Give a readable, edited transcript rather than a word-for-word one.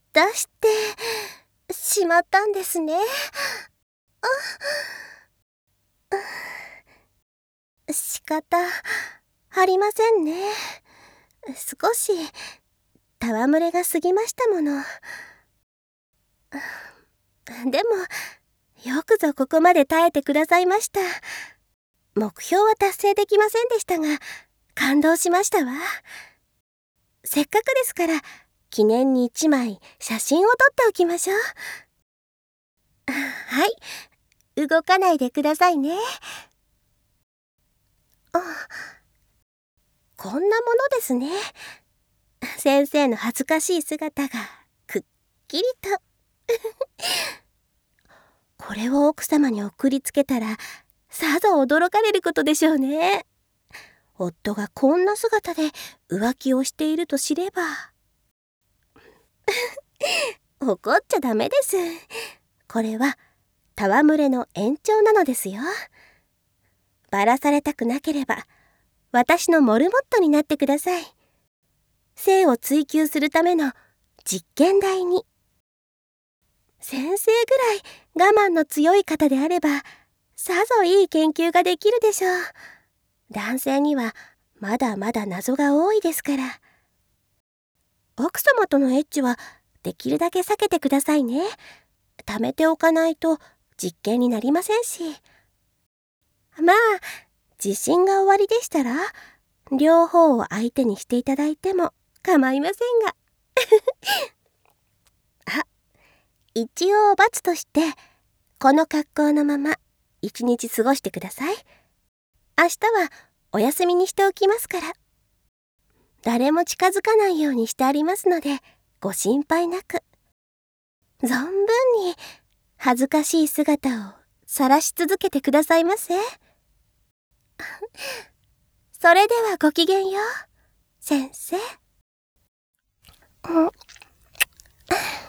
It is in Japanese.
出してしまったんですね。仕方ありませんね。少し戯れが過ぎましたもの。でもよくぞここまで耐えてくださいました。目標は達成できませんでしたが、感動しましたわ。せっかくですから記念に1枚写真を撮っておきましょう。はい、動かないでくださいね。こんなものですね。先生の恥ずかしい姿がくっきりとこれを奥様に送りつけたらさぞ驚かれることでしょうね。夫がこんな姿で浮気をしていると知れば。怒っちゃダメです。これは戯れの延長なのですよ。バラされたくなければ私のモルモットになってください。性を追求するための実験台に。先生ぐらい我慢の強い方であればさぞいい研究ができるでしょう。男性にはまだまだ謎が多いですから。奥様とのエッチはできるだけ避けてくださいね。貯めておかないと実験になりませんし。まあ自信がおありでしたら両方を相手にしていただいても構いませんがあ、一応罰としてこの格好のまま一日過ごしてください。明日はお休みにしておきますから。誰も近づかないようにしてありますのでご心配なく。存分に恥ずかしい姿を晒し続けてくださいませ。それではごきげんよう、先生。